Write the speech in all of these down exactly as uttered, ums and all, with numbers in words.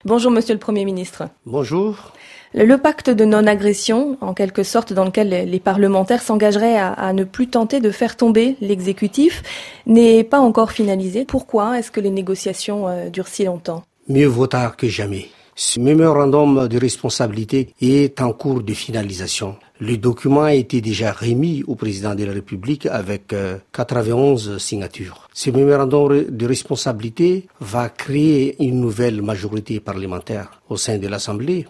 Bonjour Monsieur le Premier ministre. Bonjour. Le pacte de non-agression, en quelque sorte, dans lequel les parlementaires s'engageraient à, à ne plus tenter de faire tomber l'exécutif, n'est pas encore finalisé. Pourquoi est-ce que les négociations euh, durent si longtemps ? Mieux vaut tard que jamais. Ce mémorandum de responsabilité est en cours de finalisation. Le document a été déjà remis au président de la République avec euh, quatre-vingt-onze signatures. Ce mémorandum de responsabilité va créer une nouvelle majorité parlementaire au sein de l'Assemblée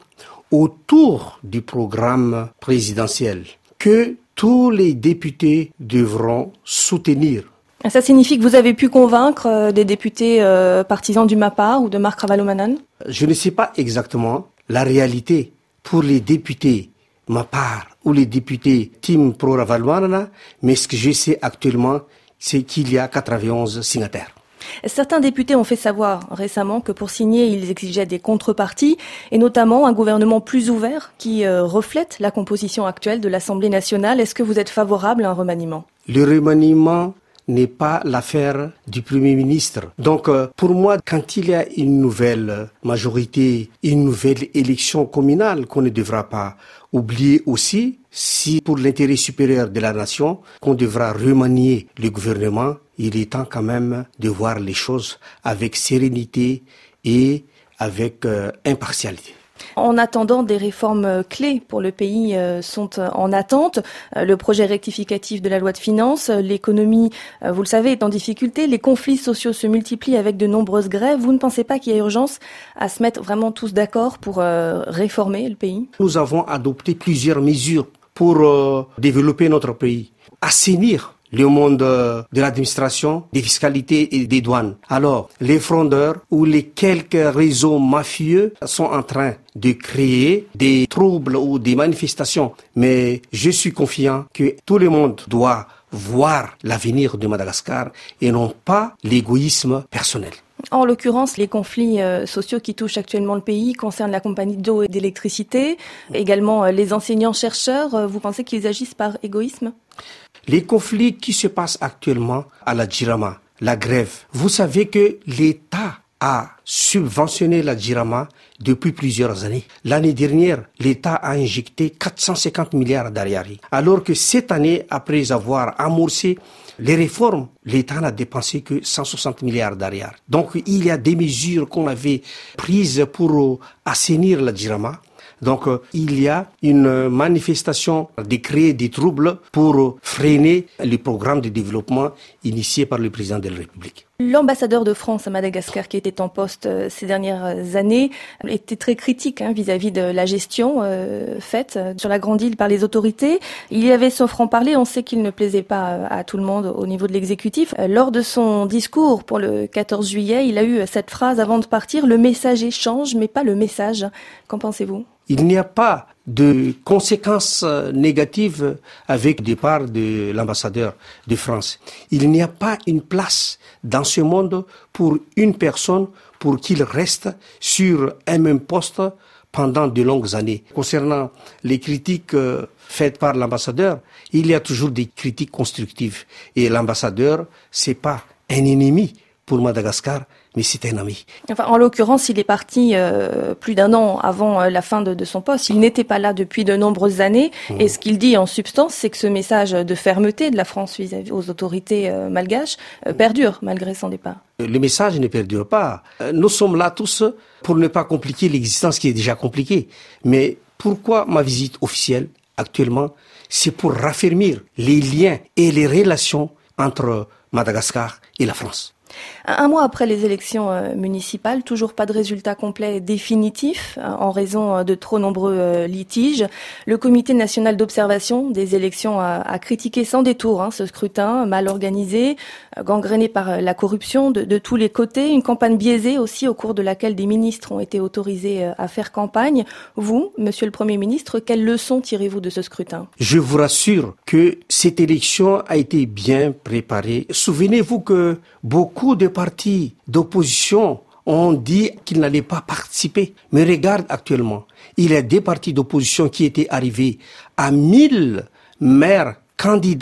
autour du programme présidentiel que tous les députés devront soutenir. Ça signifie que vous avez pu convaincre euh, des députés euh, partisans du MAPA ou de Marc Ravalomanane ? Je ne sais pas exactement la réalité pour les députés MAPAR ou les députés Team Pro Ravalomanana, mais ce que je sais actuellement, c'est qu'il y a quatre-vingt-onze signataires. Certains députés ont fait savoir récemment que pour signer, ils exigeaient des contreparties, et notamment un gouvernement plus ouvert qui euh, reflète la composition actuelle de l'Assemblée nationale. Est-ce que vous êtes favorable à un remaniement ? Le remaniement n'est pas l'affaire du Premier ministre. Donc, euh, pour moi, quand il y a une nouvelle majorité, une nouvelle élection communale qu'on ne devra pas oublier aussi, si pour l'intérêt supérieur de la nation, qu'on devra remanier le gouvernement, il est temps quand même de voir les choses avec sérénité et avec euh, impartialité. En attendant, des réformes clés pour le pays sont en attente. Le projet rectificatif de la loi de finances, l'économie, vous le savez, est en difficulté. Les conflits sociaux se multiplient avec de nombreuses grèves. Vous ne pensez pas qu'il y a urgence à se mettre vraiment tous d'accord pour réformer le pays ? Nous avons adopté plusieurs mesures pour euh, développer notre pays, assainir le monde de l'administration, des fiscalités et des douanes. Alors, les frondeurs ou les quelques réseaux mafieux sont en train de créer des troubles ou des manifestations. Mais je suis confiant que tout le monde doit voir l'avenir de Madagascar et non pas l'égoïsme personnel. En l'occurrence, les conflits euh, sociaux qui touchent actuellement le pays concernent la compagnie d'eau et d'électricité, également euh, les enseignants-chercheurs. Vous pensez qu'ils agissent par égoïsme ? Les conflits qui se passent actuellement à la Jirama, la grève, vous savez que l'État a subventionné la Jirama depuis plusieurs années. L'année dernière, l'État a injecté quatre cent cinquante milliards d'ariari. Alors que cette année, après avoir amorcé les réformes, l'État n'a dépensé que cent soixante milliards d'ariari. Donc il y a des mesures qu'on avait prises pour assainir la Jirama. Donc, euh, il y a une manifestation de créer des troubles pour freiner le programme de développement initié par le président de la République. L'ambassadeur de France à Madagascar, qui était en poste euh, ces dernières années, était très critique hein, vis-à-vis de la gestion euh, faite euh, sur la Grande Île par les autorités. Il y avait son franc-parler, on sait qu'il ne plaisait pas euh, à tout le monde au niveau de l'exécutif. Euh, lors de son discours pour le quatorze juillet, il a eu cette phrase avant de partir, « Le messager change, mais pas le message ». Qu'en pensez-vous ? Il n'y a pas de conséquences négatives avec le départ de l'ambassadeur de France. Il n'y a pas une place dans ce monde pour une personne pour qu'il reste sur un même poste pendant de longues années. Concernant les critiques faites par l'ambassadeur, il y a toujours des critiques constructives. Et l'ambassadeur, c'est pas un ennemi pour Madagascar, mais c'est un ami. Enfin, en l'occurrence, il est parti euh, plus d'un an avant euh, la fin de, de son poste. Il n'était pas là depuis de nombreuses années. Mmh. Et ce qu'il dit en substance, c'est que ce message de fermeté de la France vis-à-vis aux autorités euh, malgaches euh, perdure malgré son départ. Le message ne perdure pas. Nous sommes là tous pour ne pas compliquer l'existence qui est déjà compliquée. Mais pourquoi ma visite officielle actuellement ? C'est pour raffermir les liens et les relations entre Madagascar et la France. Un mois après les élections municipales, toujours pas de résultat complet définitif en raison de trop nombreux litiges. Le Comité national d'observation des élections a, a critiqué sans détour hein, ce scrutin mal organisé, gangréné par la corruption de, de tous les côtés. Une campagne biaisée aussi au cours de laquelle des ministres ont été autorisés à faire campagne. Vous, Monsieur le Premier ministre, quelles leçons tirez-vous de ce scrutin ? Je vous rassure que cette élection a été bien préparée. Souvenez-vous que beaucoup de partis d'opposition ont dit qu'ils n'allaient pas participer. Mais regarde actuellement, il y a des partis d'opposition qui étaient arrivés à mille maires candidats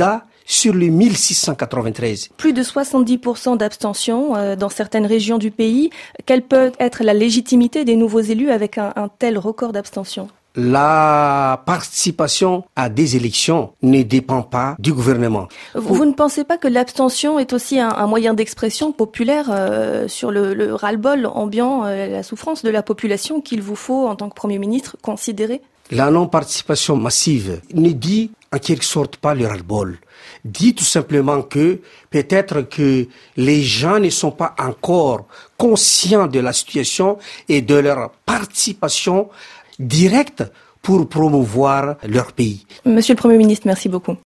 sur les mille six cent quatre-vingt-treize. Plus de soixante-dix pour cent d'abstention euh, dans certaines régions du pays. Quelle peut être la légitimité des nouveaux élus avec un, un tel record d'abstention ? La participation à des élections ne dépend pas du gouvernement. Vous, vous ne pensez pas que l'abstention est aussi un, un moyen d'expression populaire euh, sur le, le ras-le-bol ambiant, euh, la souffrance de la population qu'il vous faut, en tant que Premier ministre, considérer ? La non-participation massive ne dit en quelque sorte pas le ras-le-bol. Dit tout simplement que peut-être que les gens ne sont pas encore conscients de la situation et de leur participation directe pour promouvoir leur pays. Monsieur le Premier ministre, merci beaucoup.